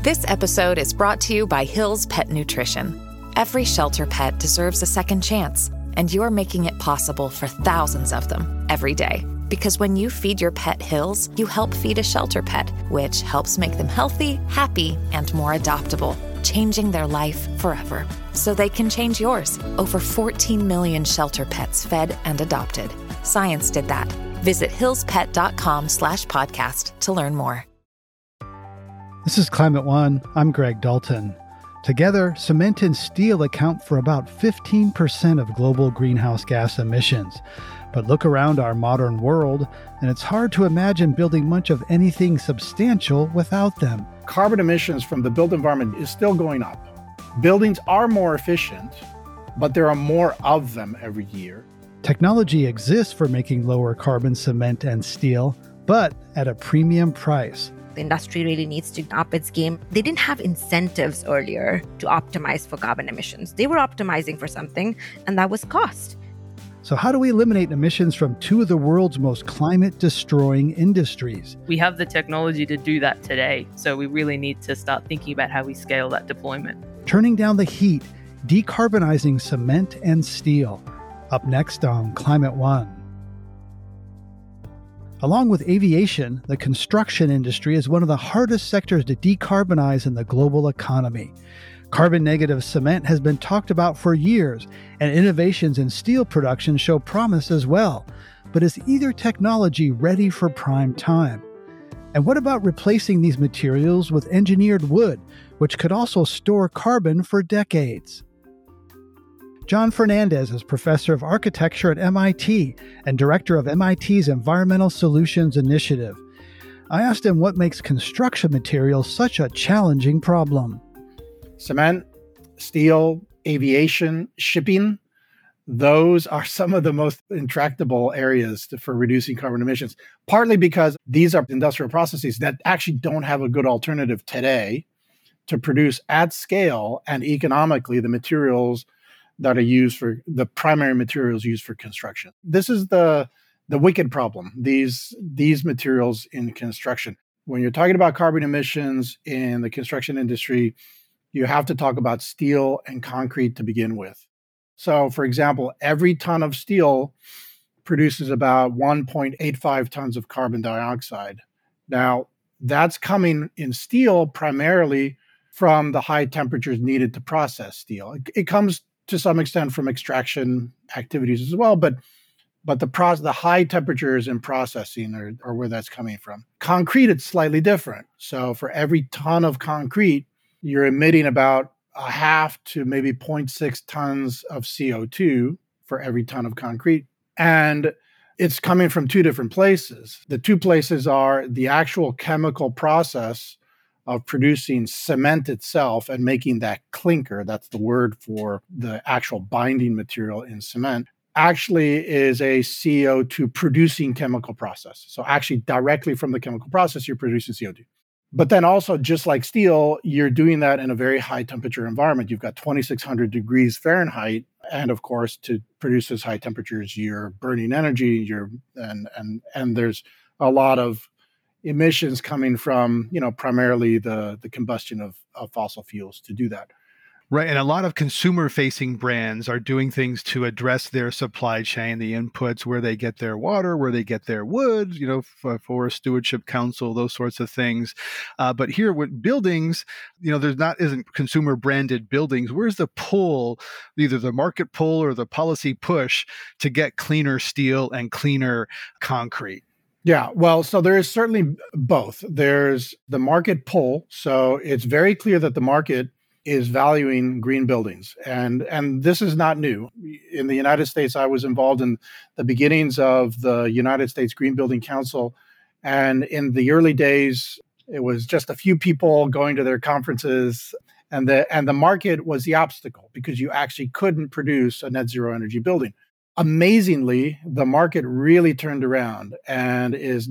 This episode is brought to you by Hill's Pet Nutrition. Every shelter pet deserves a second chance, and you're making it possible for thousands of them every day. Because when you feed your pet Hill's, you help feed a shelter pet, which helps make them healthy, happy, and more adoptable, changing their life forever. So they can change yours. Over 14 million shelter pets fed and adopted. Science did that. Visit hillspet.com/podcast to learn more. This is Climate One. I'm Greg Dalton. Together, cement and steel account for about 15% of global greenhouse gas emissions. But look around our modern world, and it's hard to imagine building much of anything substantial without them. Carbon emissions from the built environment is still going up. Buildings are more efficient, but there are more of them every year. Technology exists for making lower carbon cement and steel, but at a premium price. The industry really needs to up its game. They didn't have incentives earlier to optimize for carbon emissions. They were optimizing for something, and that was cost. So how do we eliminate emissions from two of the world's most climate-destroying industries? We have the technology to do that today, so we really need to start thinking about how we scale that deployment. Turning down the heat, decarbonizing cement and steel. Up next on Climate One. Along with aviation, the construction industry is one of the hardest sectors to decarbonize in the global economy. Carbon-negative cement has been talked about for years, and innovations in steel production show promise as well. But is either technology ready for prime time? And what about replacing these materials with engineered wood, which could also store carbon for decades? John Fernandez is professor of architecture at MIT and director of MIT's Environmental Solutions Initiative. I asked him what makes construction materials such a challenging problem. Cement, steel, aviation, shipping, those are some of the most intractable areas for reducing carbon emissions, partly because these are industrial processes that actually don't have a good alternative today to produce at scale and economically the materials that are used for the primary materials used for construction. This is the wicked problem, these materials in construction. When you're talking about carbon emissions in the construction industry, you have to talk about steel and concrete to begin with. So, for example, every ton of steel produces about 1.85 tons of carbon dioxide. Now, that's coming in steel primarily from the high temperatures needed to process steel. It comes to some extent from extraction activities as well, but the high temperatures in processing are where that's coming from. Concrete, it's slightly different. So for every ton of concrete, you're emitting about a half to maybe 0.6 tons of CO2 for every ton of concrete. And it's coming from two different places. The two places are the actual chemical process of producing cement itself and making that clinker, that's the word for the actual binding material in cement, actually is a CO2 producing chemical process. So actually directly from the chemical process, you're producing CO2. But then also, just like steel, you're doing that in a very high temperature environment. You've got 2,600 degrees Fahrenheit. And of course, to produce those high temperatures, you're burning energy, and there's a lot of emissions coming from, primarily the combustion of fossil fuels to do that. Right. And a lot of consumer-facing brands are doing things to address their supply chain, the inputs, where they get their water, where they get their wood, Forest Stewardship Council, those sorts of things. But here with buildings, isn't consumer-branded buildings. Where's the pull, either the market pull or the policy push to get cleaner steel and cleaner concrete? Yeah, well, so there is certainly both. There's the market pull. So it's very clear that the market is valuing green buildings. And this is not new. In the United States, I was involved in the beginnings of the United States Green Building Council. And in the early days, it was just a few people going to their conferences. And the market was the obstacle because you actually couldn't produce a net zero energy building. Amazingly, the market really turned around and is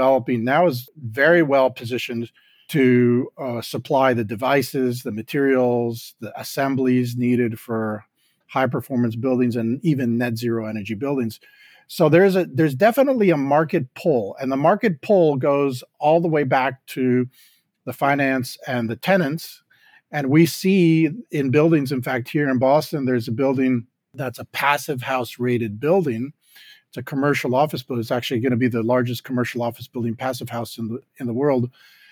is very well positioned to supply the devices, the materials, the assemblies needed for high performance buildings and even net zero energy buildings. So there's definitely a market pull, and the market pull goes all the way back to the finance, and the tenants. And we see in buildings, in fact, here in Boston, there's a building that's a passive house rated building. It's a commercial office building. It's actually going to be the largest commercial office building, passive house in the world.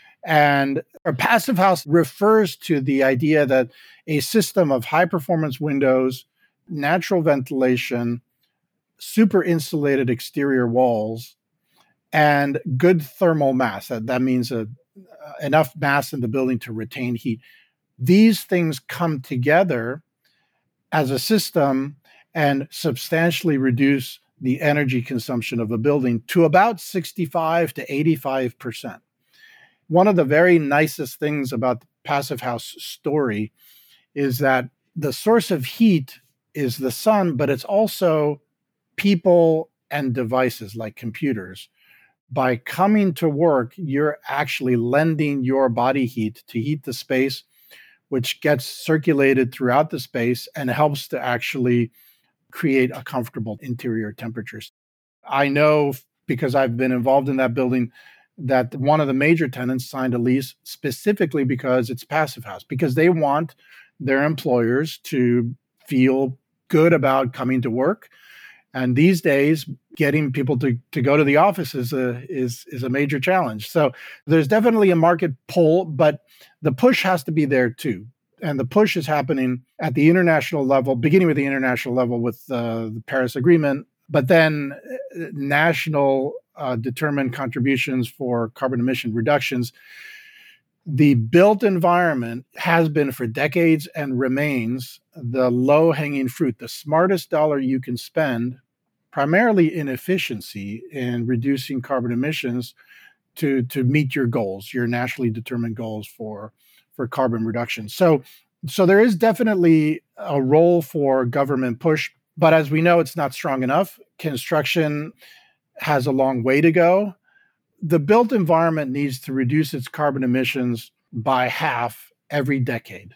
And a passive house refers to the idea that a system of high performance windows, natural ventilation, super insulated exterior walls, and good thermal mass. That means enough mass in the building to retain heat. These things come together as a system and substantially reduce the energy consumption of a building to about 65 to 85%. One of the very nicest things about the passive house story is that the source of heat is the sun, but it's also people and devices like computers. By coming to work, you're actually lending your body heat to heat the space, which gets circulated throughout the space and helps to actually create a comfortable interior temperatures. I know, because I've been involved in that building, that one of the major tenants signed a lease specifically because it's passive house, because they want their employers to feel good about coming to work. And these days, getting people to go to the office is a major challenge. So there's definitely a market pull, but the push has to be there too. And the push is happening at the international level, beginning with the international level with the Paris Agreement, but then national determined contributions for carbon emission reductions. The built environment has been for decades and remains the low-hanging fruit, the smartest dollar you can spend, primarily in efficiency in reducing carbon emissions to meet your goals, your nationally determined goals for carbon reduction. So there is definitely a role for government push, but as we know, it's not strong enough. Construction has a long way to go. The built environment needs to reduce its carbon emissions by half every decade.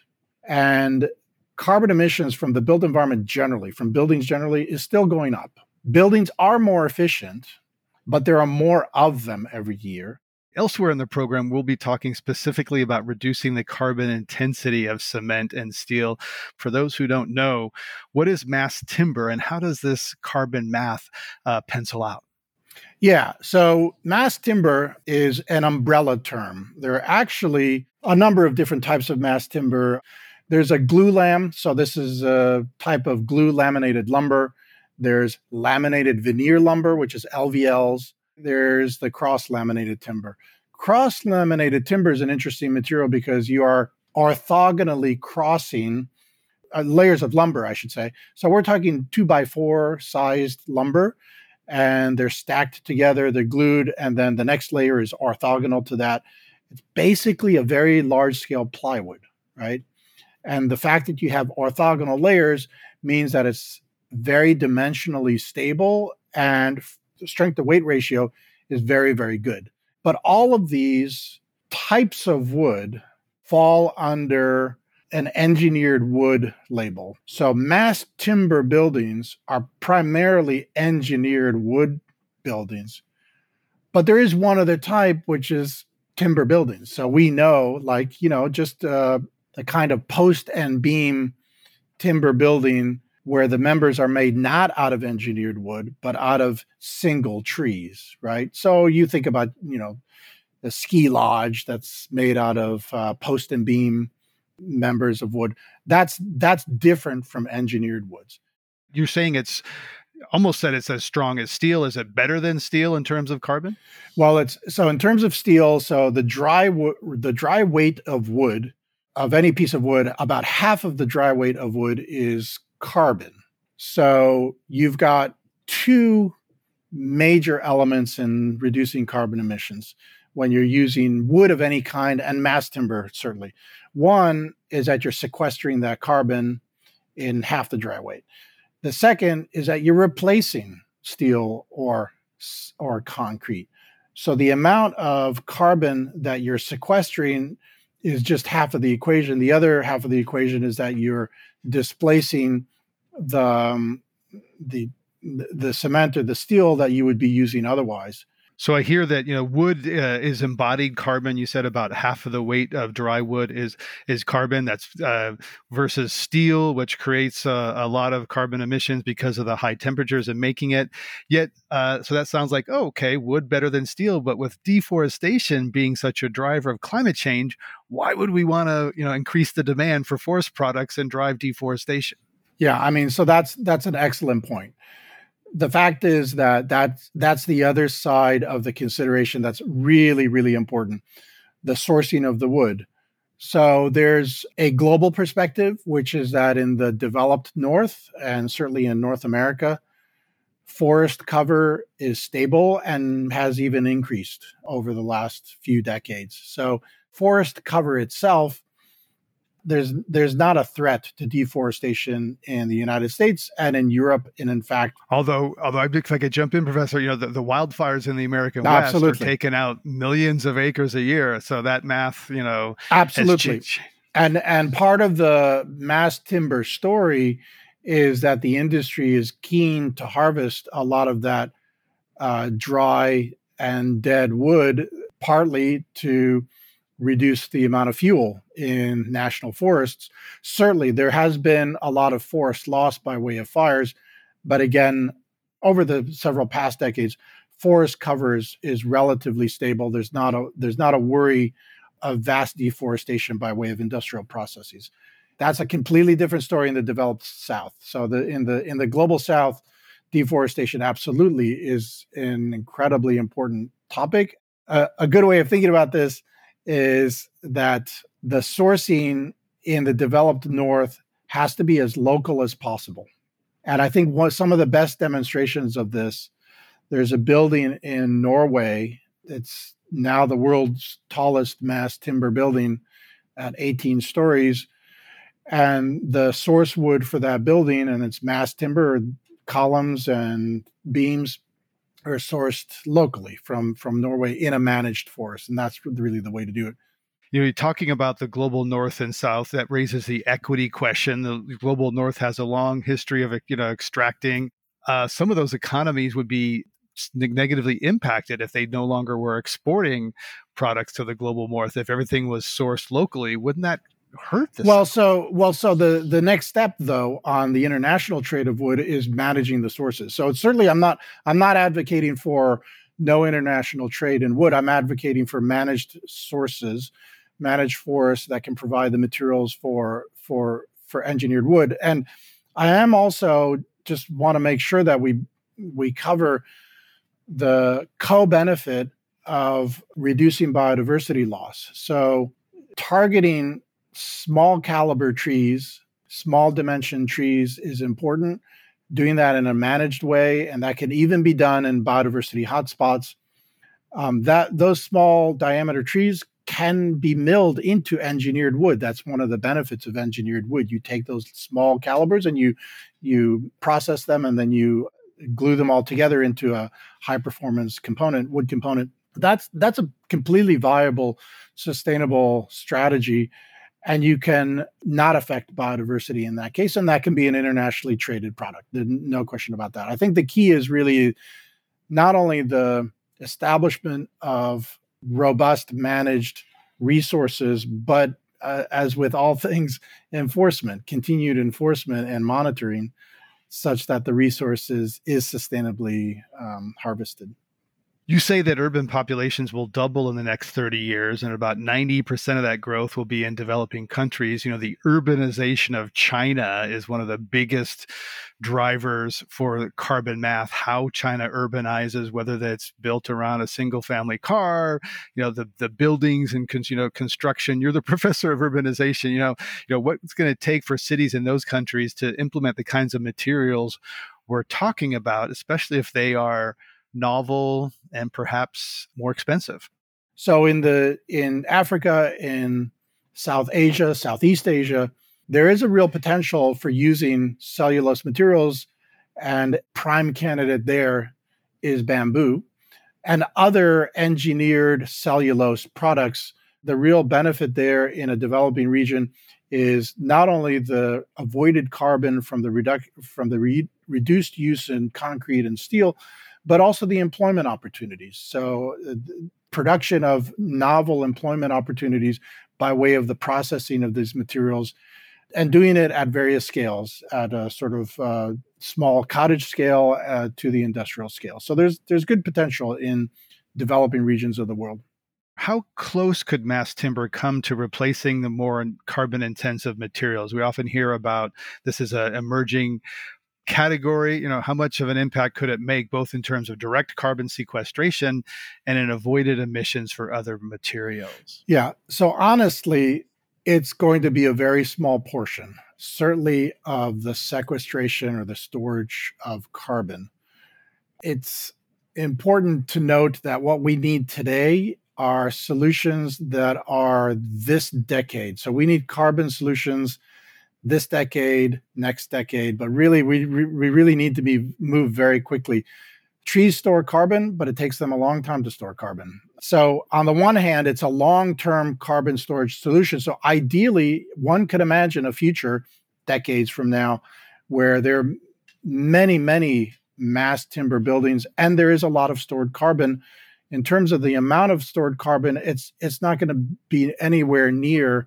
And carbon emissions from the built environment generally, from buildings generally, is still going up. Buildings are more efficient, but there are more of them every year. Elsewhere in the program, we'll be talking specifically about reducing the carbon intensity of cement and steel. For those who don't know, what is mass timber and how does this carbon math pencil out? Yeah, so mass timber is an umbrella term. There are actually a number of different types of mass timber. There's a glulam, so this is a type of glue laminated lumber. There's laminated veneer lumber, which is LVLs. There's the cross-laminated timber. Cross-laminated timber is an interesting material because you are orthogonally crossing layers of lumber, I should say. So we're talking 2x4 sized lumber, and they're stacked together, they're glued, and then the next layer is orthogonal to that. It's basically a very large-scale plywood, right? And the fact that you have orthogonal layers means that it's very dimensionally stable, and the strength to weight ratio is very, very good. But all of these types of wood fall under an engineered wood label. So mass timber buildings are primarily engineered wood buildings. But there is one other type, which is timber buildings. So we know, just a kind of post and beam timber building where the members are made not out of engineered wood, but out of single trees, right? So you think about, the ski lodge that's made out of post and beam members of wood. That's different from engineered woods. You're saying it's almost said it's as strong as steel. Is it better than steel in terms of carbon? Well, in terms of steel, so the dry weight of wood, of any piece of wood, about half of the dry weight of wood is carbon. So you've got two major elements in reducing carbon emissions when you're using wood of any kind, and mass timber, certainly. One is that you're sequestering that carbon in half the dry weight. The second is that you're replacing steel or concrete. So the amount of carbon that you're sequestering is just half of the equation. The other half of the equation is that you're displacing the cement or the steel that you would be using otherwise. So I hear that wood is embodied carbon. You said about half of the weight of dry wood is carbon. That's versus steel, which creates a lot of carbon emissions because of the high temperatures in making it. Yet, so that sounds like, oh, okay, wood better than steel. But with deforestation being such a driver of climate change, why would we want to increase the demand for forest products and drive deforestation? Yeah, I mean, so that's an excellent point. The fact is that's the other side of the consideration that's really, really important, the sourcing of the wood. So there's a global perspective, which is that in the developed North, and certainly in North America, forest cover is stable and has even increased over the last few decades. So forest cover itself, there's not a threat to deforestation in the United States and in Europe, and in fact, although if I could jump in, Professor, the wildfires in the American West are taking out millions of acres a year. So that math, absolutely, and part of the mass timber story is that the industry is keen to harvest a lot of that dry and dead wood, partly to reduce the amount of fuel in national forests. Certainly, there has been a lot of forest loss by way of fires, but again, over the several past decades, forest cover is relatively stable. There's not a worry of vast deforestation by way of industrial processes. That's a completely different story in the developed South. So in the global South, deforestation absolutely is an incredibly important topic. A good way of thinking about this is that the sourcing in the developed North has to be as local as possible. And I think some of the best demonstrations of this, there's a building in Norway. It's now the world's tallest mass timber building at 18 stories. And the source wood for that building and its mass timber columns and beams are sourced locally from Norway in a managed forest. And that's really the way to do it. You're talking about the global North and South. That raises the equity question. The global North has a long history of extracting. Some of those economies would be negatively impacted if they no longer were exporting products to the global North. If everything was sourced locally, wouldn't that hurt this? Well, so the next step though on the international trade of wood is managing the sources. So it's certainly I'm not advocating for no international trade in wood. I'm advocating for managed sources, managed forests that can provide the materials for engineered wood. And I am also just want to make sure that we cover the co-benefit of reducing biodiversity loss. So targeting small caliber trees, small dimension trees is important. Doing that in a managed way, and that can even be done in biodiversity hotspots. Those small diameter trees can be milled into engineered wood. That's one of the benefits of engineered wood. You take those small calibers and you process them, and then you glue them all together into a high performance wood component. That's a completely viable, sustainable strategy. And you can not affect biodiversity in that case. And that can be an internationally traded product. There's no question about that. I think the key is really not only the establishment of robust managed resources, but as with all things, continued enforcement and monitoring such that the resources is sustainably harvested. You say that urban populations will double in the next 30 years, and about 90% of that growth will be in developing countries. The urbanization of China is one of the biggest drivers for carbon math, how China urbanizes, whether that's built around a single family car, the buildings and construction. You're the professor of urbanization. What's going to take for cities in those countries to implement the kinds of materials we're talking about, especially if they are novel and perhaps more expensive. So in Africa, in South Asia, Southeast Asia, there is a real potential for using cellulose materials, and prime candidate there is bamboo and other engineered cellulose products. The real benefit there in a developing region is not only the avoided carbon from the reduced use in concrete and steel, but also the employment opportunities. So production of novel employment opportunities by way of the processing of these materials and doing it at various scales, at a sort of small cottage scale to the industrial scale. So there's good potential in developing regions of the world. How close could mass timber come to replacing the more carbon intensive materials? We often hear about this as an emerging category. How much of an impact could it make, both in terms of direct carbon sequestration and in avoided emissions for other materials? Yeah. So honestly, it's going to be a very small portion, certainly of the sequestration or the storage of carbon. It's important to note that what we need today are solutions that are this decade. So we need carbon solutions this decade, next decade, but really we really need to be moved very quickly. Trees store carbon, but it takes them a long time to store carbon. So on the one hand, it's a long-term carbon storage solution. So ideally, one could imagine a future decades from now where there are many, many mass timber buildings, and there is a lot of stored carbon. In terms of the amount of stored carbon, it's not going to be anywhere near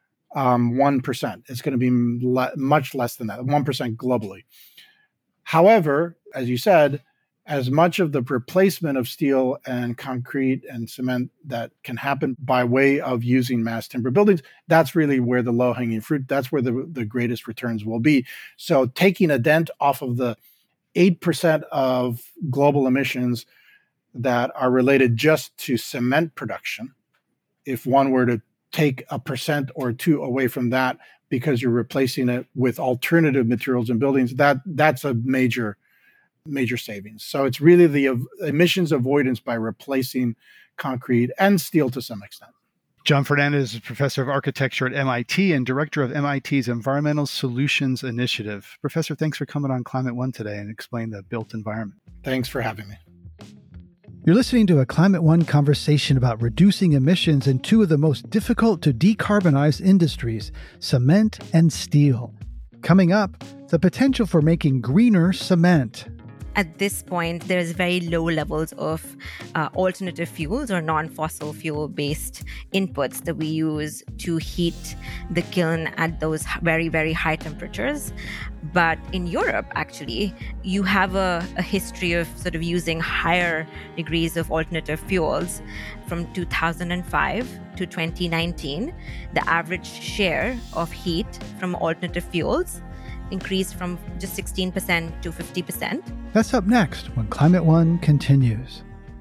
1%. It's going to be much less than that, 1% globally. However, as you said, as much of the replacement of steel and concrete and cement that can happen by way of using mass timber buildings, that's really where the low-hanging fruit, that's where the greatest returns will be. So taking a dent off of the 8% of global emissions that are related just to cement production, if one were to take 1% or 2% away from that because you're replacing it with alternative materials and buildings, that's a major savings. So it's really the emissions avoidance by replacing concrete and steel to some extent. John Fernandez is professor of architecture at MIT and director of MIT's Environmental Solutions Initiative. Professor, thanks for coming on Climate One today and explain the built environment. Thanks for having me. You're listening to a Climate One conversation about reducing emissions in two of the most difficult to decarbonize industries, cement and steel. Coming up, the potential for making greener cement. At this point, there's very low levels of alternative fuels or non-fossil fuel-based inputs that we use to heat the kiln at those very, very high temperatures. But in Europe, actually, you have a history of sort of using higher degrees of alternative fuels. From 2005 to 2019, the average share of heat from alternative fuels increased from just 16% to 50%. That's up next when Climate One continues.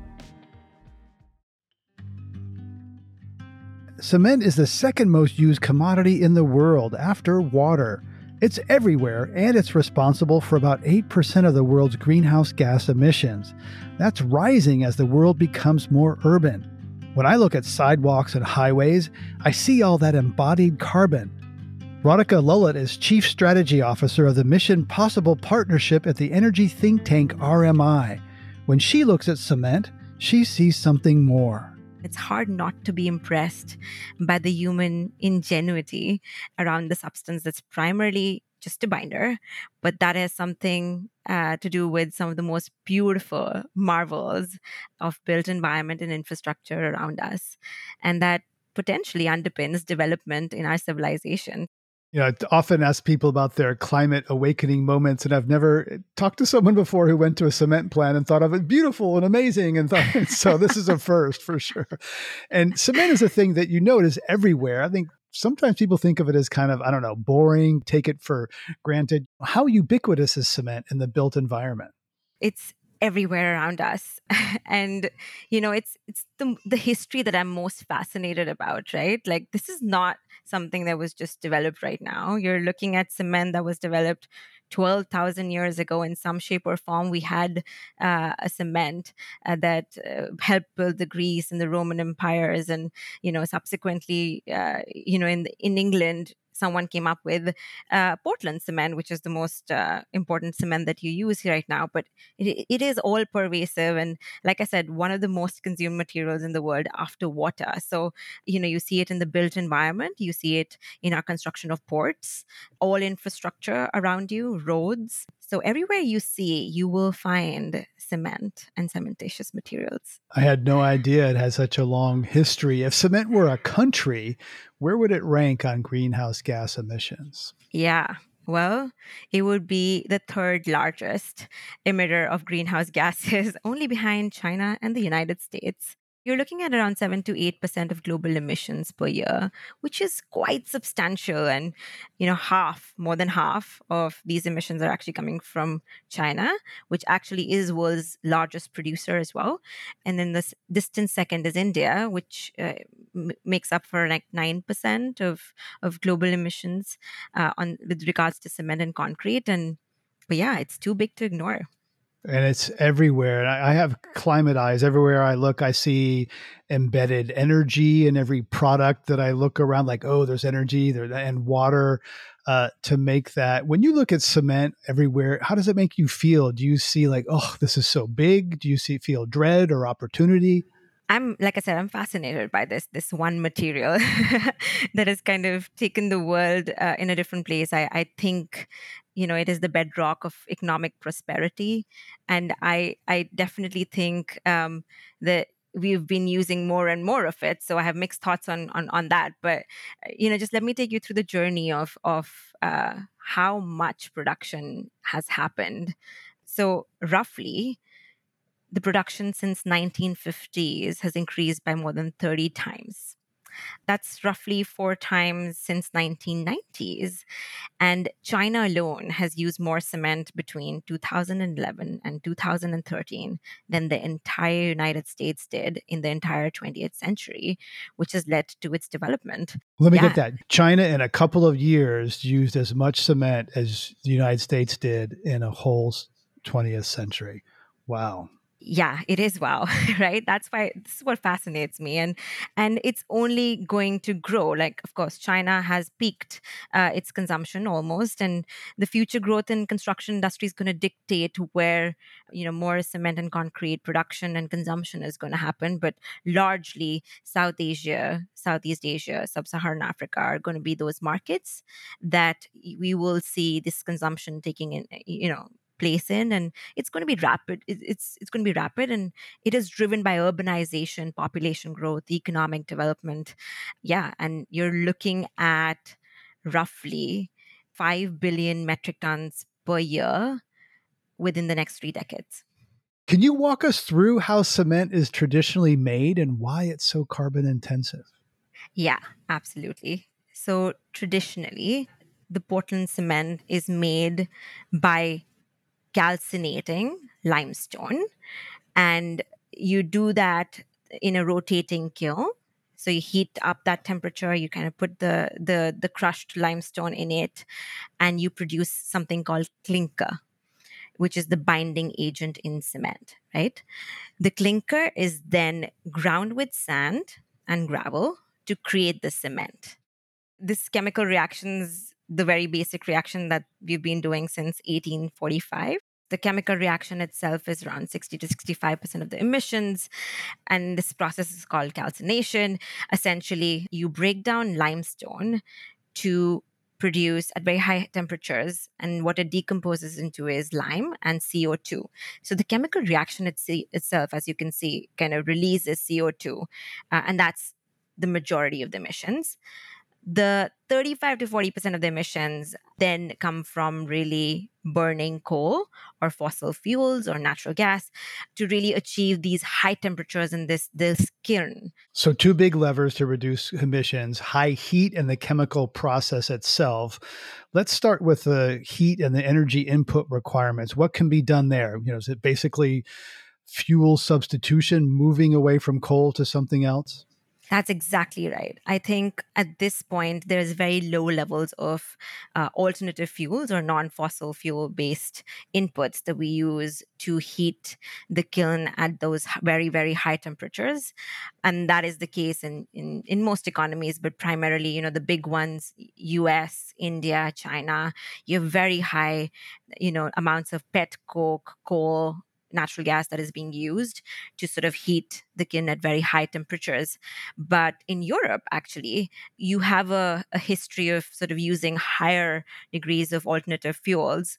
Cement is the second most used commodity in the world after water. It's everywhere, and it's responsible for about 8% of the world's greenhouse gas emissions. That's rising as the world becomes more urban. When I look at sidewalks and highways, I see all that embodied carbon. Radhika Lulit is Chief Strategy Officer of the Mission Possible Partnership at the energy think tank RMI. When she looks at cement, she sees something more. It's hard not to be impressed by the human ingenuity around the substance that's primarily just a binder, but that has something to do with some of the most beautiful marvels of built environment and infrastructure around us. And that potentially underpins development in our civilization. I often ask people about their climate awakening moments, and I've never talked to someone before who went to a cement plant and thought of it beautiful and amazing. And thought, so this is a first for sure. And cement is a thing that is everywhere. I think sometimes people think of it as kind of, boring, take it for granted. How ubiquitous is cement in the built environment? It's everywhere around us. And, it's the history that I'm most fascinated about, right? Like, this is not something that was just developed right now. You're looking at cement that was developed 12,000 years ago in some shape or form. We had a cement that helped build the Greece and the Roman empires. And, subsequently, in England, someone came up with Portland cement, which is the most important cement that you use right now. But it is all pervasive. And like I said, one of the most consumed materials in the world after water. So, you see it in the built environment. You see it in our construction of ports, all infrastructure around you, roads, So everywhere you see, you will find cement and cementitious materials. I had no idea it has such a long history. If cement were a country, where would it rank on greenhouse gas emissions? Yeah. Well, it would be the third largest emitter of greenhouse gases, only behind China and the United States. You're looking at around 7 to 8% of global emissions per year, which is quite substantial. And, more than half of these emissions are actually coming from China, which actually is world's largest producer as well. And then the distant second is India, which makes up for like 9% of global emissions with regards to cement and concrete. But yeah, it's too big to ignore. And it's everywhere. And I have climate eyes. Everywhere I look, I see embedded energy in every product that I look around, like, oh, there's energy there and water to make that. When you look at cement everywhere, how does it make you feel? Do you see like, oh, this is so big? Do you feel dread or opportunity? Like I said, I'm fascinated by this one material that has kind of taken the world in a different place. I think, it is the bedrock of economic prosperity. And I definitely think that we've been using more and more of it. So I have mixed thoughts on that. But, just let me take you through the journey of how much production has happened. So roughly, the production since 1950s has increased by more than 30 times. That's roughly 4 times since 1990s. And China alone has used more cement between 2011 and 2013 than the entire United States did in the entire 20th century, which has led to its development. Let me get that. China in a couple of years used as much cement as the United States did in a whole 20th century. Wow. Yeah, it is wow, right? That's why this is what fascinates me, and it's only going to grow. Like, of course, China has peaked its consumption almost, and the future growth in construction industry is going to dictate where more cement and concrete production and consumption is going to happen. But largely, South Asia, Southeast Asia, Sub-Saharan Africa are going to be those markets that we will see this consumption taking in, place in, and it's going to be rapid. It's going to be rapid, and it is driven by urbanization, population growth, economic development. Yeah, and you're looking at roughly 5 billion metric tons per year within the next 3 decades. Can you walk us through how cement is traditionally made and why it's so carbon intensive? Yeah, absolutely. So traditionally, the Portland cement is made by calcinating limestone, and you do that in a rotating kiln. So you heat up that temperature, you kind of put the crushed limestone in it, and you produce something called clinker, which is the binding agent in cement, right? The clinker is then ground with sand and gravel to create the cement. This chemical reaction is the very basic reaction that we've been doing since 1845. The chemical reaction itself is around 60 to 65% of the emissions. And this process is called calcination. Essentially, you break down limestone to produce at very high temperatures, and what it decomposes into is lime and CO2. So the chemical reaction itself, as you can see, kind of releases CO2, and that's the majority of the emissions. The 35 to 40% of the emissions then come from really burning coal or fossil fuels or natural gas to really achieve these high temperatures in this kiln. So 2 big levers to reduce emissions: high heat and the chemical process itself. Let's start with the heat and the energy input requirements. What can be done there? Is it basically fuel substitution, moving away from coal to something else? That's exactly right. I think at this point, there's very low levels of alternative fuels or non-fossil fuel-based inputs that we use to heat the kiln at those very, very high temperatures. And that is the case in most economies, but primarily, the big ones, US, India, China, you have very high, amounts of pet coke, coal, natural gas that is being used to sort of heat the kiln at very high temperatures. But in Europe, actually, you have a history of sort of using higher degrees of alternative fuels.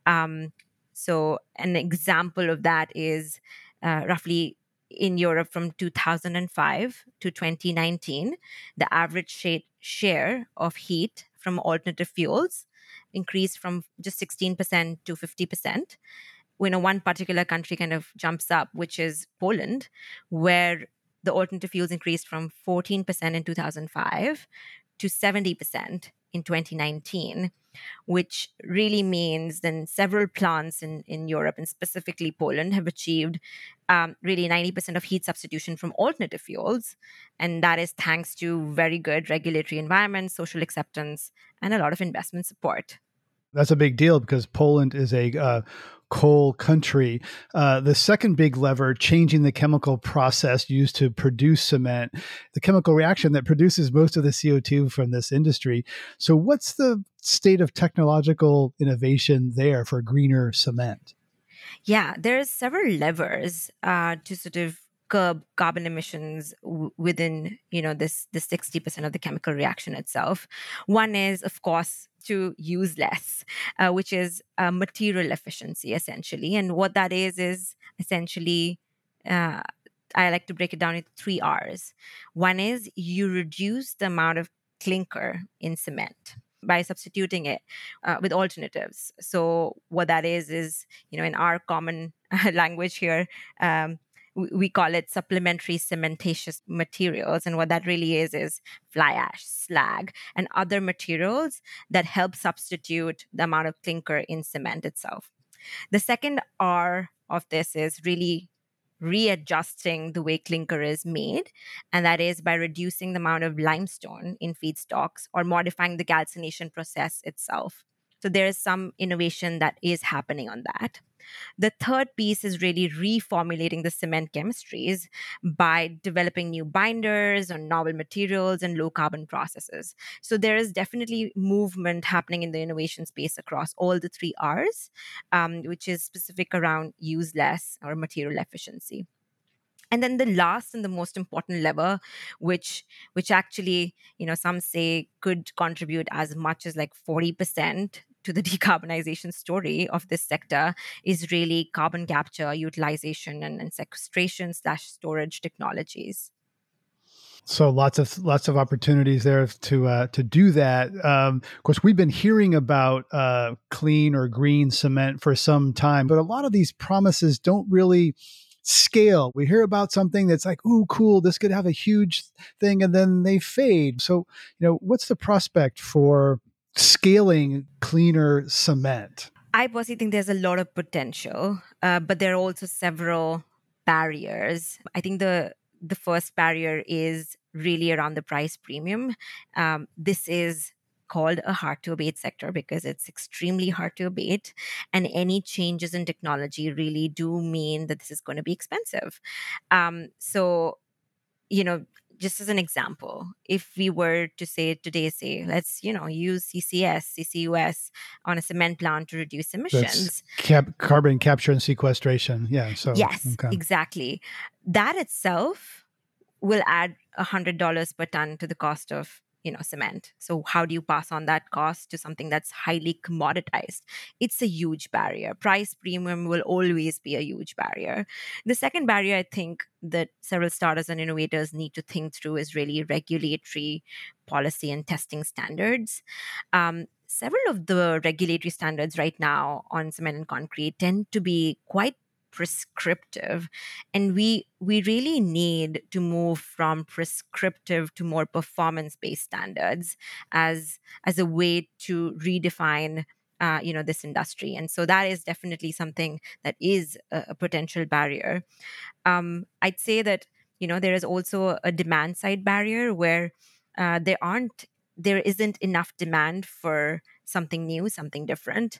So an example of that is roughly in Europe from 2005 to 2019, the average share of heat from alternative fuels increased from just 16% to 50%. One particular country kind of jumps up, which is Poland, where the alternative fuels increased from 14% in 2005 to 70% in 2019, which really means then several plants in Europe and specifically Poland have achieved really 90% of heat substitution from alternative fuels. And that is thanks to very good regulatory environment, social acceptance, and a lot of investment support. That's a big deal because Poland is a coal country. The second big lever, changing the chemical process used to produce cement, the chemical reaction that produces most of the CO2 from this industry. So what's the state of technological innovation there for greener cement? Yeah, there's several levers to sort of curb carbon emissions within this 60% of the chemical reaction itself. One is, of course, to use less, which is material efficiency essentially. And what that is essentially I like to break it down into 3 R's. One is you reduce the amount of clinker in cement by substituting it with alternatives. So what that is in our common language here, we call it supplementary cementitious materials. And what that really is fly ash, slag, and other materials that help substitute the amount of clinker in cement itself. The second R of this is really readjusting the way clinker is made, and that is by reducing the amount of limestone in feedstocks or modifying the calcination process itself. So there is some innovation that is happening on that. The third piece is really reformulating the cement chemistries by developing new binders on novel materials and low carbon processes. So there is definitely movement happening in the innovation space across all the 3 R's, which is specific around use less or material efficiency. And then the last and the most important lever, which actually, some say could contribute as much as like 40% to the decarbonization story of this sector, is really carbon capture, utilization, and sequestration / storage technologies. So lots of opportunities there to do that. Of course, we've been hearing about clean or green cement for some time, but a lot of these promises don't really scale. We hear about something that's like, ooh, cool, this could have a huge thing, and then they fade. So, what's the prospect for scaling cleaner cement? I personally think there's a lot of potential, but there are also several barriers. I think the first barrier is really around the price premium. This is called a hard to abate sector because it's extremely hard to abate, and any changes in technology really do mean that this is going to be expensive. So just as an example, if we were to say today, let's use CCS, CCUS on a cement plant to reduce emissions. That's carbon capture and sequestration. Yeah. So yes, okay. Exactly. That itself will add $100 per ton to the cost of cement. So how do you pass on that cost to something that's highly commoditized? It's a huge barrier. Price premium will always be a huge barrier. The second barrier I think that several startups and innovators need to think through is really regulatory policy and testing standards. Several of the regulatory standards right now on cement and concrete tend to be quite prescriptive, and we really need to move from prescriptive to more performance-based standards as a way to redefine this industry. And so that is definitely something that is a potential barrier. I'd say that there is also a demand side barrier where there isn't enough demand for something new, something different.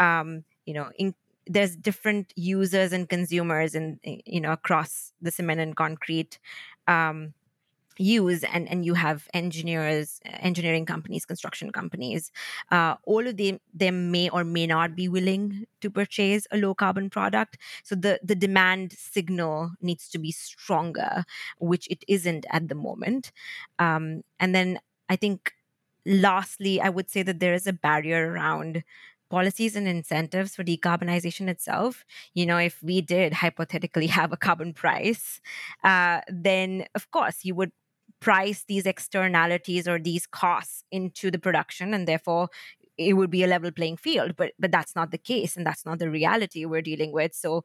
There's different users and consumers across the cement and concrete use, and you have engineering companies, construction companies, all of them may or may not be willing to purchase a low carbon product. So the demand signal needs to be stronger, which it isn't at the moment. And then I think lastly, I would say that there is a barrier around policies and incentives for decarbonization itself. If we did hypothetically have a carbon price, then of course you would price these externalities or these costs into the production, and therefore it would be a level playing field. But that's not the case, and that's not the reality we're dealing with. So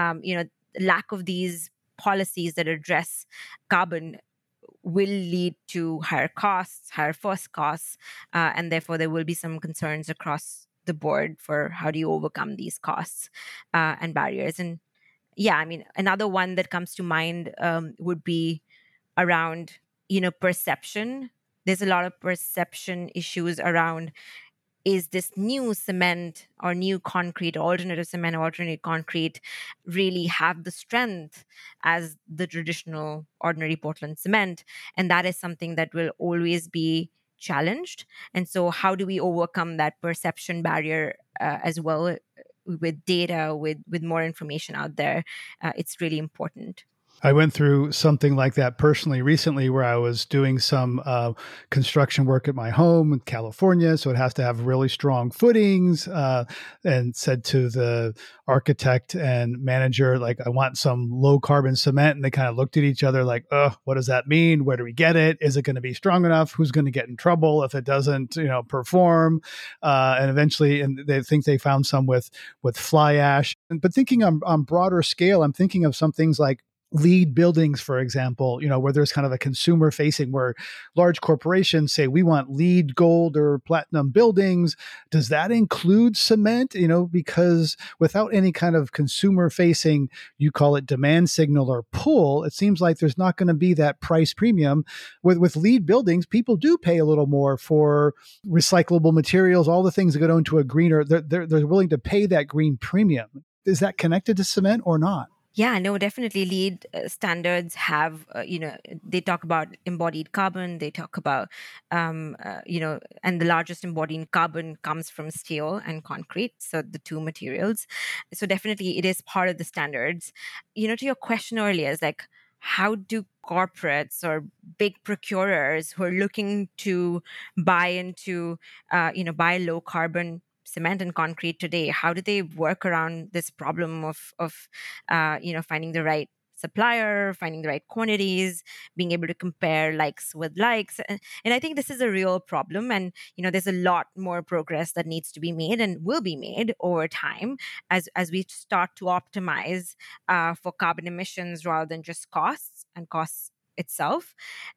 lack of these policies that address carbon will lead to higher costs, higher first costs, and therefore there will be some concerns across the board for how do you overcome these costs and barriers. And yeah, I mean, another one that comes to mind would be around perception. There's a lot of perception issues around, is this new cement or new concrete, alternative cement or alternative concrete, really have the strength as the traditional ordinary Portland cement? And that is something that will always be challenged. And so how do we overcome that perception barrier as well, with data, with more information out there? It's really important. I went through something like that personally recently, where I was doing some construction work at my home in California. So it has to have really strong footings, and said to the architect and manager, like, I want some low carbon cement. And they kind of looked at each other like, oh, what does that mean? Where do we get it? Is it going to be strong enough? Who's going to get in trouble if it doesn't, perform? And eventually, and they think they found some with fly ash. But thinking on broader scale, I'm thinking of some things like LEED buildings, for example, where there's kind of a consumer facing, where large corporations say, we want LEED gold or platinum buildings. Does that include cement? Because without any kind of consumer facing, you call it demand signal or pull, it seems like there's not going to be that price premium. With LEED buildings, people do pay a little more for recyclable materials, all the things that go into a greener, they're willing to pay that green premium. Is that connected to cement or not? Yeah, no, definitely. LEED standards have, they talk about embodied carbon. They talk about, and the largest embodied carbon comes from steel and concrete. So the two materials. So definitely it is part of the standards. To your question earlier, is like, how do corporates or big procurers who are looking to buy into, buy low carbon cement and concrete today, how do they work around this problem of finding the right supplier, finding the right quantities, being able to compare likes with likes? And I think this is a real problem, and there's a lot more progress that needs to be made and will be made over time as we start to optimize for carbon emissions rather than just costs itself.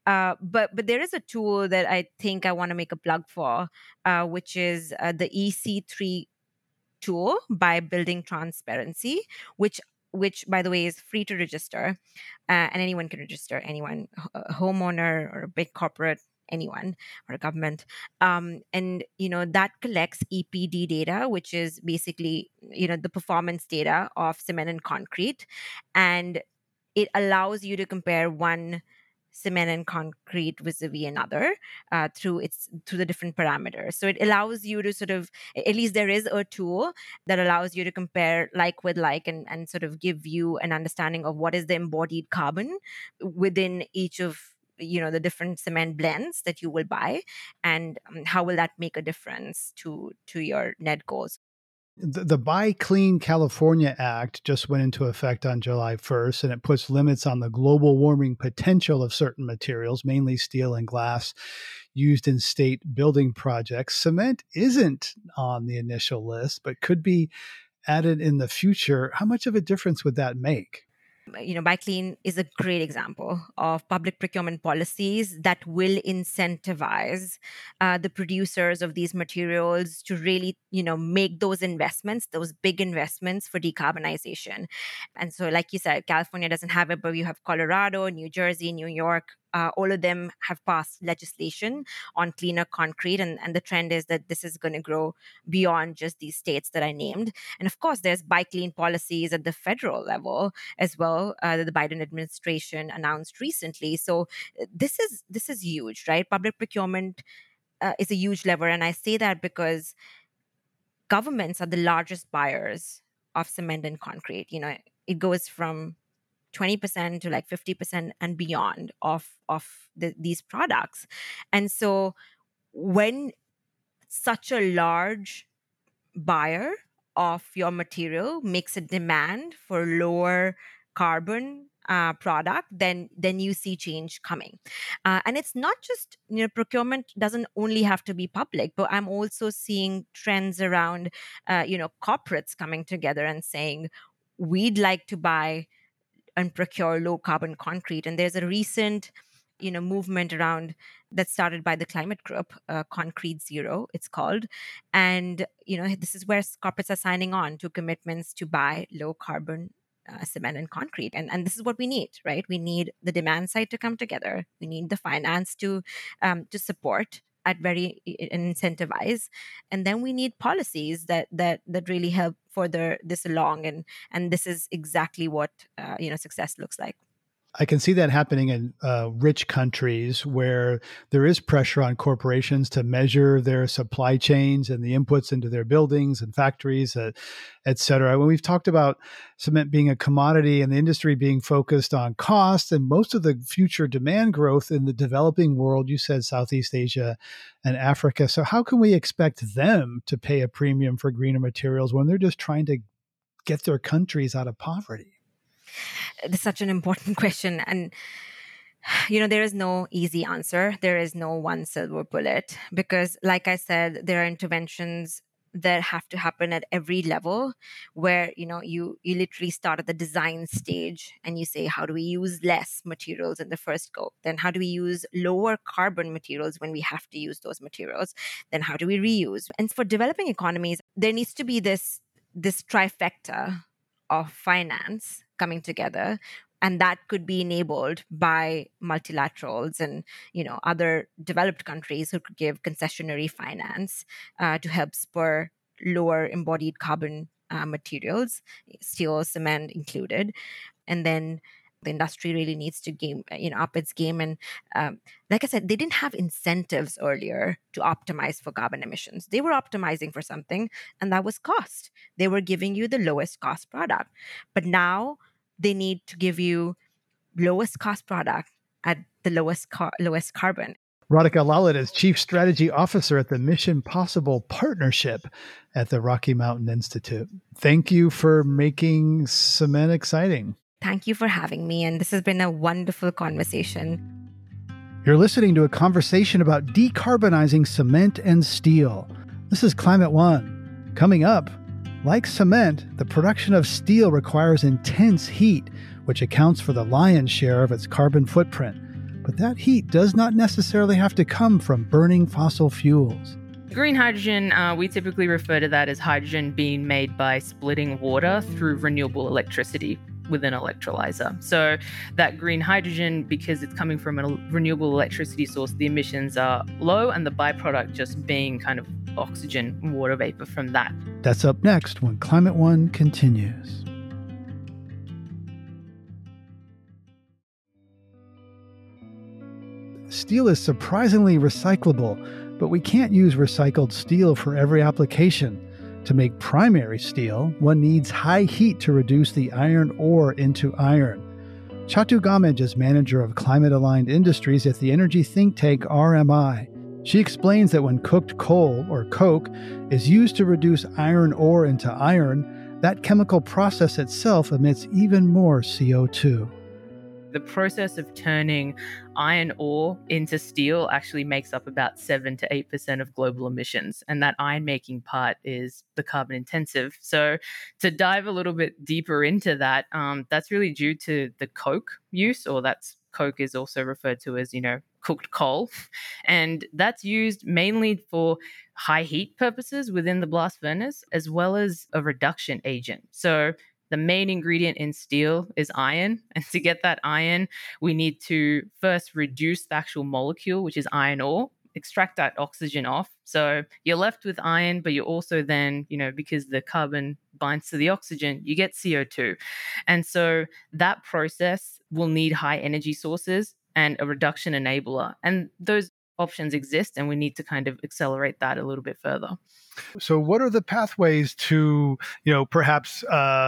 But there is a tool that I think I want to make a plug for, which is the EC3 tool by Building Transparency, which by the way is free to register, and anyone can register. Anyone, a homeowner or a big corporate, anyone, or a government. And that collects EPD data, which is basically the performance data of cement and concrete, and it allows you to compare one cement and concrete vis-a-vis another through the different parameters. So it allows you to sort of, at least there is a tool that allows you to compare like with like, and sort of give you an understanding of what is the embodied carbon within each of the different cement blends that you will buy, and how will that make a difference to your net goals. The Buy Clean California Act just went into effect on July 1st, and it puts limits on the global warming potential of certain materials, mainly steel and glass, used in state building projects. Cement isn't on the initial list, but could be added in the future. How much of a difference would that make? Buy Clean is a great example of public procurement policies that will incentivize the producers of these materials to really, make those investments, those big investments for decarbonization. And so, like you said, California doesn't have it, but you have Colorado, New Jersey, New York, all of them have passed legislation on cleaner concrete. And the trend is that this is going to grow beyond just these states that I named. And of course, there's buy clean policies at the federal level as well, that the Biden administration announced recently. So this is huge, right? Public procurement is a huge lever. And I say that because governments are the largest buyers of cement and concrete. It goes from 20% to like 50% and beyond of these products. And so when such a large buyer of your material makes a demand for lower carbon product, then you see change coming. And it's not just, procurement doesn't only have to be public, but I'm also seeing trends around, corporates coming together and saying, we'd like to buy and procure low carbon concrete. And there's a recent movement around that started by the climate group, Concrete Zero it's called. And this is where corporates are signing on to commitments to buy low carbon cement and concrete. And this is what we need, right? We need the demand side to come together. We need the finance to support and incentivize, and then we need policies that really help further this along. And this is exactly what success looks like. I can see that happening in rich countries where there is pressure on corporations to measure their supply chains and the inputs into their buildings and factories, et cetera. When we've talked about cement being a commodity and the industry being focused on cost and most of the future demand growth in the developing world, you said Southeast Asia and Africa. So how can we expect them to pay a premium for greener materials when they're just trying to get their countries out of poverty? It's such an important question. And, there is no easy answer. There is no one silver bullet because, like I said, there are interventions that have to happen at every level where, you literally start at the design stage and you say, how do we use less materials in the first go? Then how do we use lower carbon materials when we have to use those materials? Then how do we reuse? And for developing economies, there needs to be this trifecta of finance coming together, and that could be enabled by multilaterals and other developed countries who could give concessionary finance to help spur lower embodied carbon materials, steel, cement included. And then the industry really needs to up its game. And like I said, they didn't have incentives earlier to optimize for carbon emissions. They were optimizing for something, and that was cost. They were giving you the lowest cost product. But now they need to give you lowest cost product at the lowest carbon. Radhika Lalit is Chief Strategy Officer at the Mission Possible Partnership at the Rocky Mountain Institute. Thank you for making cement exciting. Thank you for having me, and this has been a wonderful conversation. You're listening to a conversation about decarbonizing cement and steel. This is Climate One. Coming up, like cement, the production of steel requires intense heat, which accounts for the lion's share of its carbon footprint. But that heat does not necessarily have to come from burning fossil fuels. Green hydrogen, we typically refer to that as hydrogen being made by splitting water through renewable electricity with an electrolyzer. So that green hydrogen, because it's coming from a renewable electricity source, the emissions are low, and the byproduct just being kind of oxygen and water vapor from that. That's up next when Climate One continues. Steel is surprisingly recyclable, but we can't use recycled steel for every application. To make primary steel, one needs high heat to reduce the iron ore into iron. Chatu Gamage is manager of climate-aligned industries at the energy think tank RMI. She explains that when cooked coal, or coke, is used to reduce iron ore into iron, that chemical process itself emits even more CO2. The process of turning iron ore into steel actually makes up about 7 to 8% of global emissions. And that iron making part is the carbon intensive. So to dive a little bit deeper into that, that's really due to the coke use, or coke is also referred to as, cooked coal. And that's used mainly for high heat purposes within the blast furnace, as well as a reduction agent. So the main ingredient in steel is iron. And to get that iron, we need to first reduce the actual molecule, which is iron ore, extract that oxygen off. So you're left with iron, but you're also then, because the carbon binds to the oxygen, you get CO2. And so that process will need high energy sources and a reduction enabler. And those options exist, and we need to kind of accelerate that a little bit further. So what are the pathways to, perhaps,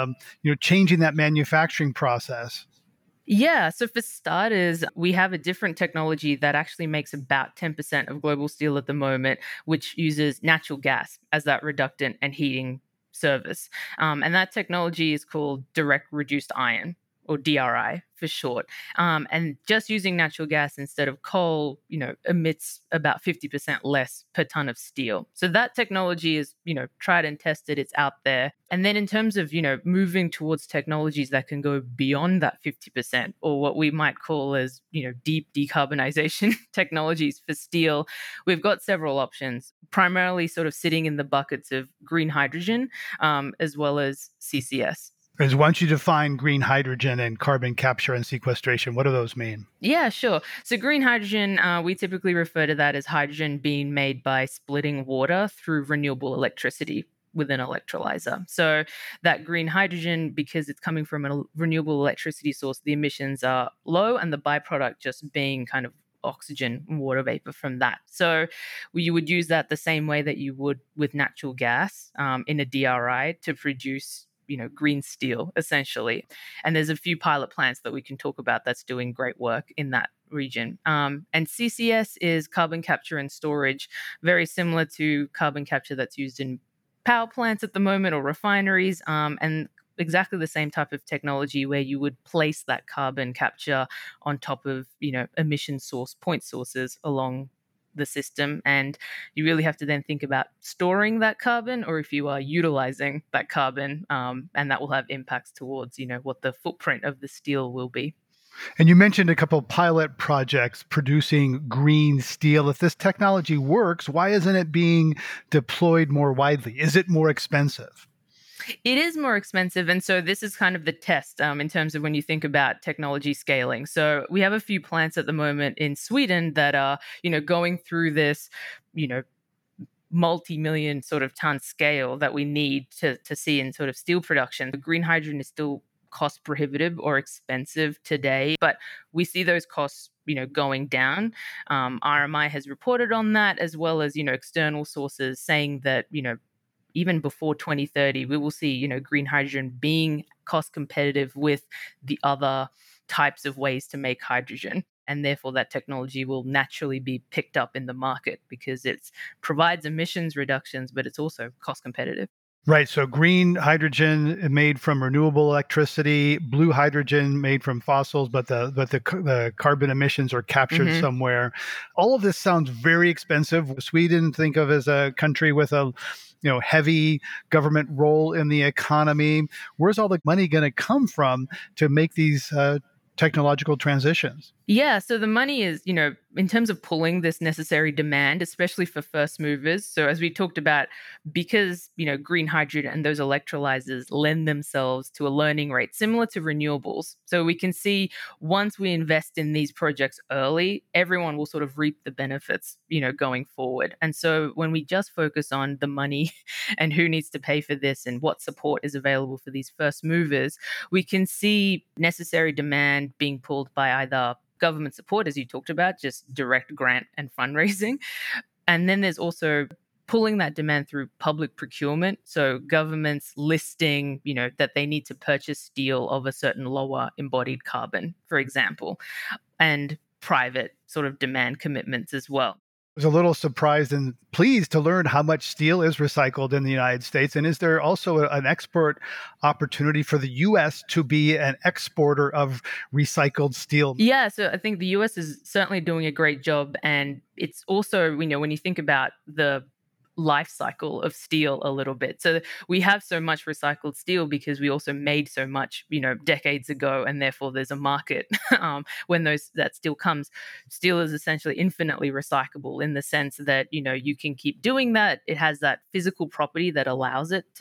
changing that manufacturing process? Yeah. So for starters, we have a different technology that actually makes about 10% of global steel at the moment, which uses natural gas as that reductant and heating service. And that technology is called direct reduced iron, or DRI for short. And just using natural gas instead of coal, emits about 50% less per ton of steel. So that technology is, tried and tested, it's out there. And then in terms of, moving towards technologies that can go beyond that 50%, or what we might call as, deep decarbonization technologies for steel, we've got several options, primarily sort of sitting in the buckets of green hydrogen, as well as CCS. Why don't you define green hydrogen and carbon capture and sequestration? What do those mean? Yeah, sure. So green hydrogen, we typically refer to that as hydrogen being made by splitting water through renewable electricity with an electrolyzer. So that green hydrogen, because it's coming from a renewable electricity source, the emissions are low, and the byproduct just being kind of oxygen and water vapor from that. So you would use that the same way that you would with natural gas in a DRI to produce green steel, essentially. And there's a few pilot plants that we can talk about that's doing great work in that region. And CCS is carbon capture and storage, very similar to carbon capture that's used in power plants at the moment or refineries, and exactly the same type of technology where you would place that carbon capture on top of, emission source point sources along the system, and you really have to then think about storing that carbon, or if you are utilizing that carbon, and that will have impacts towards what the footprint of the steel will be. And you mentioned a couple of pilot projects producing green steel. If this technology works, why isn't it being deployed more widely? Is it more expensive? It is more expensive. And so this is kind of the test in terms of when you think about technology scaling. So we have a few plants at the moment in Sweden that are, going through this, multi-million sort of ton scale that we need to see in sort of steel production. The green hydrogen is still cost prohibitive or expensive today, but we see those costs going down. RMI has reported on that, as well as external sources saying that even before 2030, we will see, green hydrogen being cost competitive with the other types of ways to make hydrogen. And therefore, that technology will naturally be picked up in the market because it provides emissions reductions, but it's also cost competitive. Right. So green hydrogen made from renewable electricity, blue hydrogen made from fossils, but the carbon emissions are captured somewhere. All of this sounds very expensive. Sweden, think of as a country with a heavy government role in the economy. Where's all the money going to come from to make these technological transitions? Yeah, so the money is, in terms of pulling this necessary demand, especially for first movers. So as we talked about, because, green hydrogen and those electrolyzers lend themselves to a learning rate similar to renewables. So we can see once we invest in these projects early, everyone will sort of reap the benefits, going forward. And so when we just focus on the money and who needs to pay for this and what support is available for these first movers, we can see necessary demand being pulled by either government support, as you talked about, just direct grant and fundraising. And then there's also pulling that demand through public procurement. So governments listing, that they need to purchase steel of a certain lower embodied carbon, for example, and private sort of demand commitments as well. I was a little surprised and pleased to learn how much steel is recycled in the United States. And is there also an export opportunity for the U.S. to be an exporter of recycled steel? Yeah, so I think the U.S. is certainly doing a great job. And it's also, when you think about the life cycle of steel a little bit. So we have so much recycled steel because we also made so much, decades ago, and therefore there's a market when that steel comes. Steel is essentially infinitely recyclable in the sense that, you can keep doing that. It has that physical property that allows it to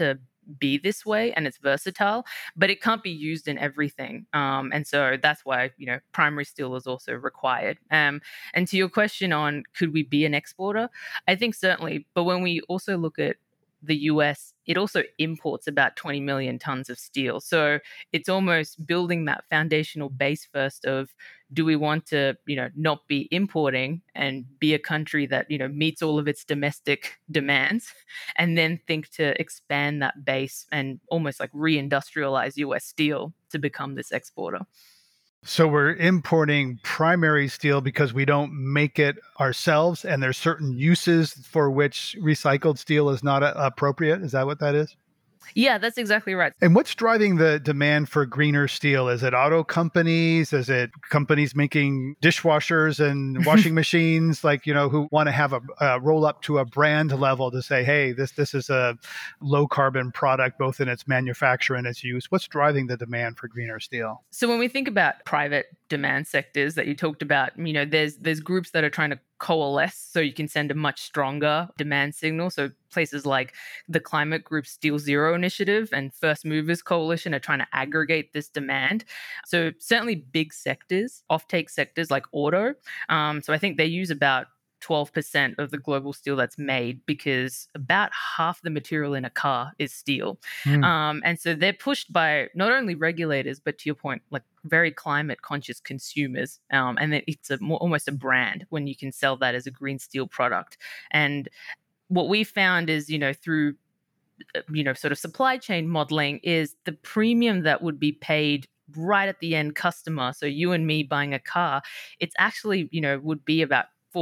be this way and it's versatile, but it can't be used in everything. And so that's why, primary steel is also required. And to your question on could we be an exporter, I think certainly. But when we also look at the US, it also imports about 20 million tons of steel. So it's almost building that foundational base first of, do we want to, not be importing and be a country that, meets all of its domestic demands, and then think to expand that base and almost like reindustrialize US steel to become this exporter. So we're importing primary steel because we don't make it ourselves, and there's certain uses for which recycled steel is not appropriate. Is that what that is? Yeah, that's exactly right. And what's driving the demand for greener steel? Is it auto companies? Is it companies making dishwashers and washing machines, who want to have a roll up to a brand level to say, hey, this is a low carbon product, both in its manufacture and its use? What's driving the demand for greener steel? So when we think about private demand sectors that you talked about, there's groups that are trying to coalesce so you can send a much stronger demand signal. So places like the climate group Steel Zero Initiative and First Movers Coalition are trying to aggregate this demand. So certainly big sectors, offtake sectors like auto. So I think they use about 12% of the global steel that's made, because about half the material in a car is steel. And so they're pushed by not only regulators, but to your point, like very climate conscious consumers. And then it's almost a brand when you can sell that as a green steel product. And what we found is, through sort of supply chain modeling, is the premium that would be paid right at the end customer. So you and me buying a car, it's actually, would be about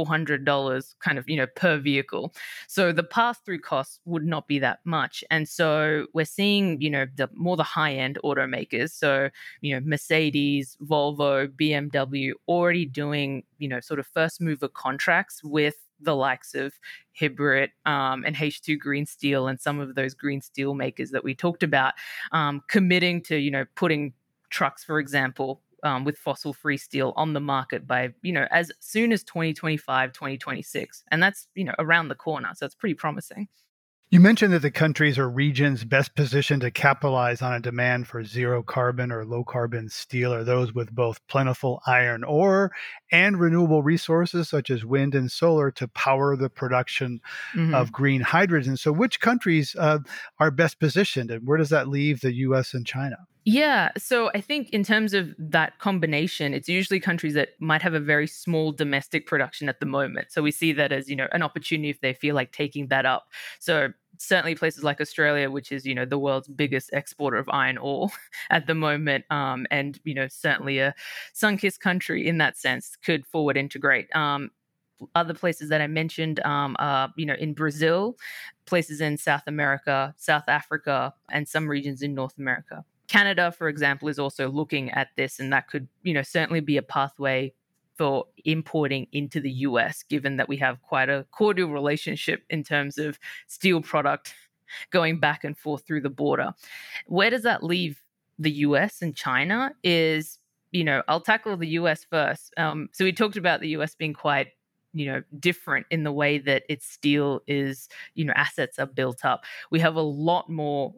$400 kind of, per vehicle. So the pass-through costs would not be that much. And so we're seeing, the high-end automakers, so, Mercedes, Volvo, BMW already doing, sort of first mover contracts with the likes of Hybrid and H2 Green Steel and some of those green steel makers that we talked about, committing to, putting trucks, for example, with fossil-free steel on the market by, as soon as 2025, 2026. And that's, around the corner. So it's pretty promising. You mentioned that the countries or regions best positioned to capitalize on a demand for zero carbon or low carbon steel are those with both plentiful iron ore and renewable resources such as wind and solar to power the production of green hydrogen. So which countries are best positioned, and where does that leave the US and China? Yeah. So I think in terms of that combination, it's usually countries that might have a very small domestic production at the moment. So we see that as, an opportunity if they feel like taking that up. So certainly places like Australia, which is, the world's biggest exporter of iron ore at the moment, and, certainly a sun-kissed country in that sense, could forward integrate. Other places that I mentioned are, in Brazil, places in South America, South Africa, and some regions in North America. Canada, for example, is also looking at this, and that could, certainly be a pathway for importing into the US, given that we have quite a cordial relationship in terms of steel product going back and forth through the border. Where does that leave the US and China is, I'll tackle the US first. So we talked about the US being quite different in the way that its steel is, assets are built up. We have a lot more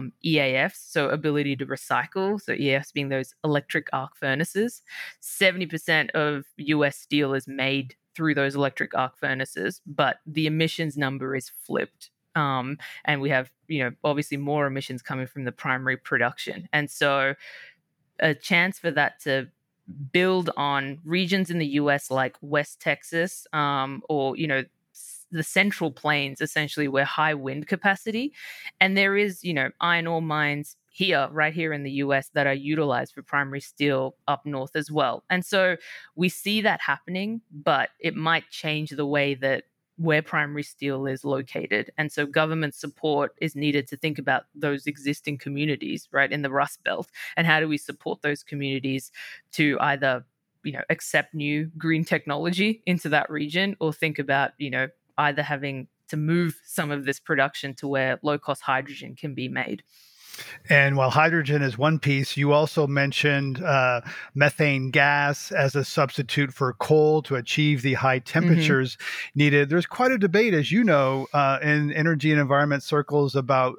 EAFs, so ability to recycle. So EAFs being those electric arc furnaces. 70% of US steel is made through those electric arc furnaces, but the emissions number is flipped. And we have, obviously more emissions coming from the primary production. And so a chance for that to build on regions in the US like West Texas, or, the Central Plains, essentially, where high wind capacity. And there is, iron ore mines right here in the US that are utilized for primary steel up north as well. And so we see that happening, but it might change the way that where primary steel is located. And so government support is needed to think about those existing communities, right, in the Rust Belt. And how do we support those communities to either, accept new green technology into that region, or think about, either having to move some of this production to where low-cost hydrogen can be made. And while hydrogen is one piece, you also mentioned methane gas as a substitute for coal to achieve the high temperatures needed. There's quite a debate, as you know, in energy and environment circles about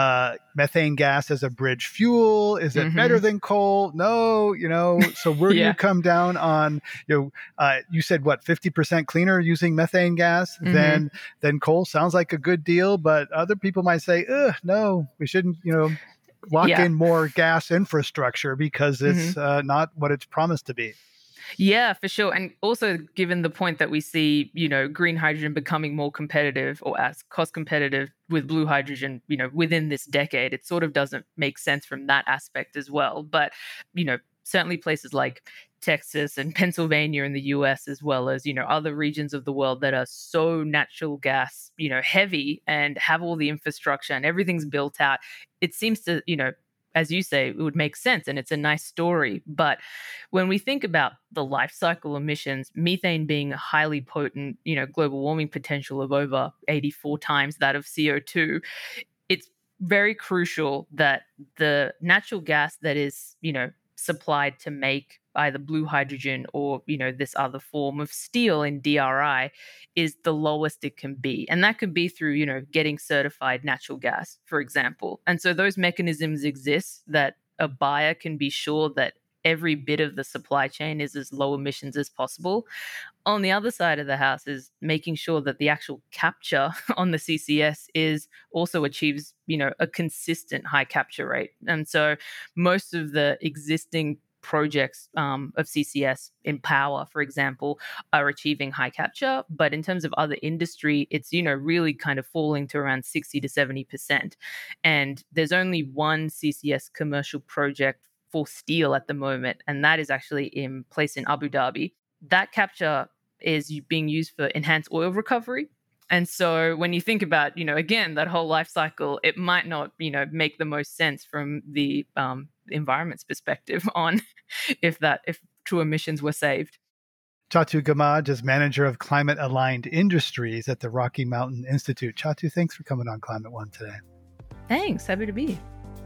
methane gas as a bridge fuel. Is it better than coal? No, so where do you come down on, you said what, 50% cleaner using methane gas than coal? Sounds like a good deal, but other people might say, no, we shouldn't, lock in more gas infrastructure because it's not what it's promised to be. Yeah, for sure. And also given the point that we see, green hydrogen becoming more competitive or as cost competitive with blue hydrogen, within this decade, it sort of doesn't make sense from that aspect as well. But, certainly places like Texas and Pennsylvania in the US, as well as, other regions of the world that are so natural gas, heavy and have all the infrastructure and everything's built out. It seems to, as you say, it would make sense and it's a nice story. But when we think about the life cycle emissions, methane being a highly potent, global warming potential of over 84 times that of CO2, it's very crucial that the natural gas that is, supplied to make either blue hydrogen or, this other form of steel in DRI is the lowest it can be. And that could be through, getting certified natural gas, for example. And so those mechanisms exist that a buyer can be sure that every bit of the supply chain is as low emissions as possible. On the other side of the house is making sure that the actual capture on the CCS also achieves, a consistent high capture rate. And so most of the existing projects of CCS in power, for example, are achieving high capture. But in terms of other industry, it's, really kind of falling to around 60 to 70%. And there's only one CCS commercial project for steel at the moment, and that is actually in place in Abu Dhabi. That capture is being used for enhanced oil recovery. And so when you think about, again, that whole life cycle, it might not, make the most sense from the environment's perspective on if true emissions were saved. Chatu Gamage is manager of Climate Aligned Industries at the Rocky Mountain Institute. Chatu, thanks for coming on Climate One today. Thanks. Happy to be here.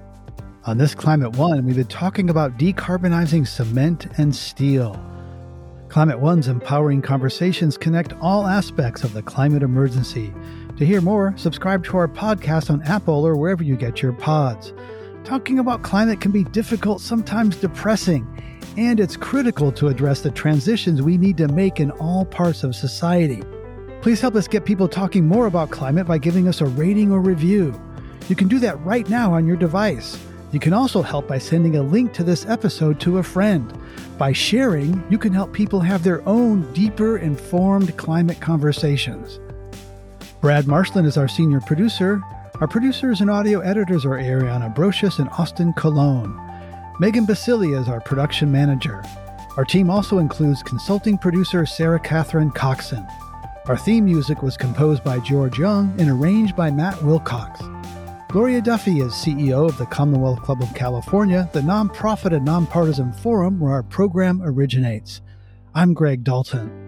On this Climate One, we've been talking about decarbonizing cement and steel. Climate One's empowering conversations connect all aspects of the climate emergency. To hear more, subscribe to our podcast on Apple or wherever you get your pods. Talking about climate can be difficult, sometimes depressing, and it's critical to address the transitions we need to make in all parts of society. Please help us get people talking more about climate by giving us a rating or review. You can do that right now on your device. You can also help by sending a link to this episode to a friend. By sharing, you can help people have their own deeper, informed climate conversations. Brad Marshland is our senior producer. Our producers and audio editors are Ariana Brocious and Austin Colon. Megan Basilia is our production manager. Our team also includes consulting producer Sarah Catherine Coxon. Our theme music was composed by George Young and arranged by Matt Wilcox. Gloria Duffy is CEO of the Commonwealth Club of California, the nonprofit and nonpartisan forum where our program originates. I'm Greg Dalton.